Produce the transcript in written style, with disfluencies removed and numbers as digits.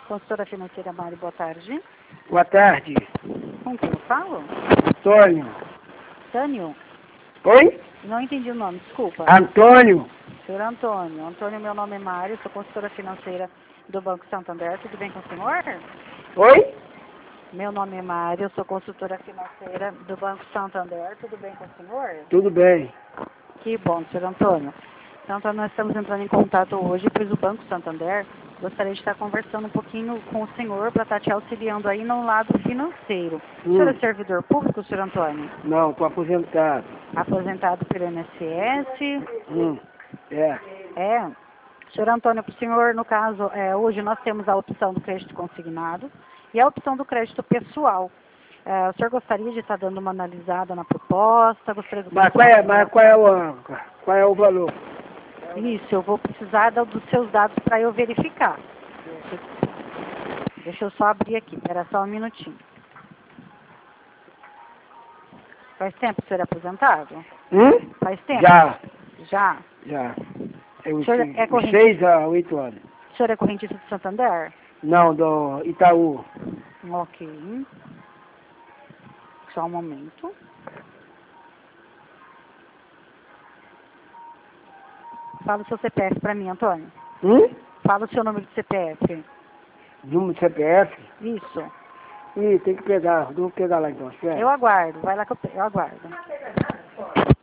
Consultora financeira Mari, boa tarde. Boa tarde. Com quem eu falo? Antônio. Tânio? Oi? Não entendi o nome, desculpa. Antônio. Senhor Antônio. Antônio, meu nome é Mário, sou consultora financeira do Banco Santander. Tudo bem com o senhor? Oi? Meu nome é Mário, sou consultora financeira do Banco Santander. Tudo bem com o senhor? Tudo bem. Que bom, senhor Antônio. Então, nós estamos entrando em contato hoje, pois o Banco Santander gostaria de estar conversando um pouquinho com o senhor para estar te auxiliando aí no lado financeiro. O senhor é servidor público, senhor Antônio? Não, estou aposentado. Aposentado pelo INSS? É. É. Senhor Antônio, para o senhor, no caso, hoje nós temos a opção do crédito consignado e a opção do crédito pessoal. O senhor gostaria de estar dando uma analisada na proposta? Gostaria de... Mas qual é o valor? Isso, eu vou precisar dos seus dados para eu verificar. Deixa eu só abrir aqui, espera só um minutinho. Faz tempo que o senhor é aposentado? Faz tempo? Já? Já. O senhor é Uns 6 a 8 anos. O senhor é correntista de Santander? Não, do Itaú. Ok. Só um momento. Fala o seu CPF para mim, Antônio. Fala o seu número de CPF. Número de CPF? Isso. Ih, tem que pegar. Vou pegar lá então, espera. Eu aguardo. Vai lá que eu aguardo.